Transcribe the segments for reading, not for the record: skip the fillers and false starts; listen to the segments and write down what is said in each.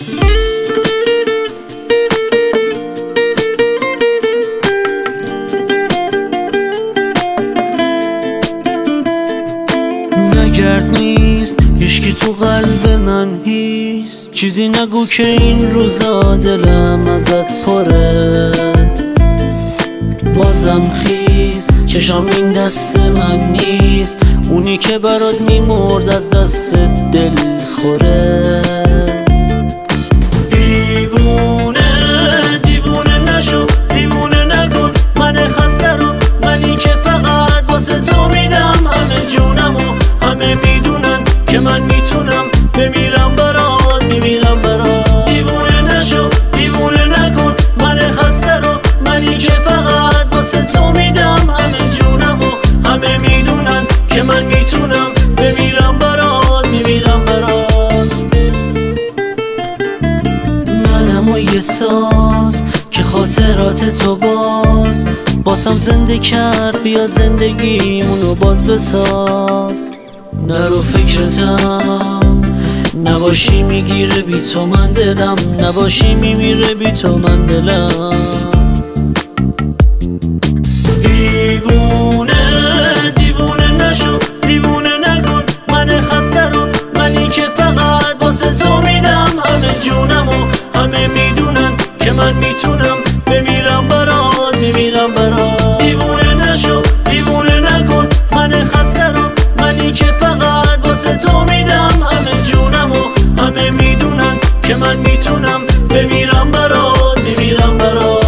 نگرد نیست هیچکی تو قلب من هیست، چیزی نگو که این روزا دلم ازت پره. بازم خیز چشام این دست من نیست، اونی که برات میمرد از دست دل خوره. دیوونه نشو، دیوونه نکن من خسته رو، منی که فقط واسه تو میدم همه جونمو. همه میدونن که من میتونم بمیرم برات، میمیرم برات. دیوونه نشو، دیوونه نکن من خسته رو، منی که فقط واسه تو میدم همه جونمو. همه میدونن که من میتونم بمیرم برات، میمیرم برات. منم و یه ساز که خاطرات تو باسم زنده کرد، بیا زندگیمونو باز بساز. نرو فکرتم نباشی میگیره بی تو من دلم، نباشی میمیره بی تو من دلم. دیوونه نشو، دیوونه نکن من خسته رو، منی که فقط واسه تو میدم همه جونمو. همه میدونن که من میتونم بمیرم برات، میمیرم برات. دیوونه نشو، دیوونه نکن من خسته رو، منی که فقط واسه تو میدم همه جونمو. همه میدونن که من میتونم بمیرم برات، میمیرم برات.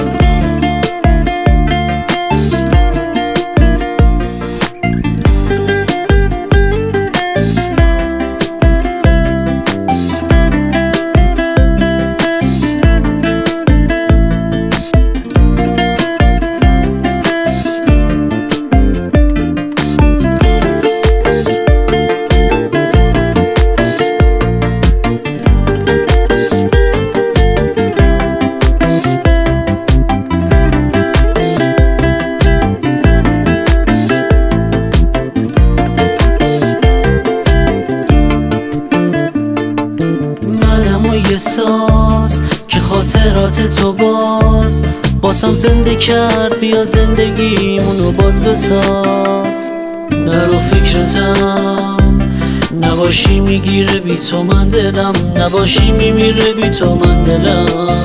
ساز که خاطرات تو باسم زنده کرد، بیا زندگیمونو باز بساز. نرو فکرتم نباشی میگیره بی تو من دلم، نباشی میمیره بی تو من دلم.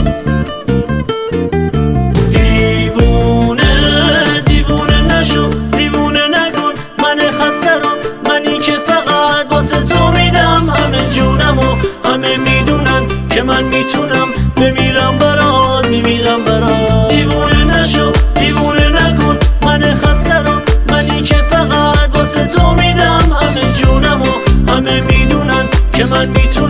دیوونه نشو، دیوونه نکن من خسته رو، منی که فقط واسه تو میدم همه جونمو. همه میدونن که من میتونم بمیرم برات، میمیرم برات. دیوونه نشو، دیوونه نکن من خسته رو، منی که فقط واسه تو میدم همه جونمو. همه میدونن که من میتونم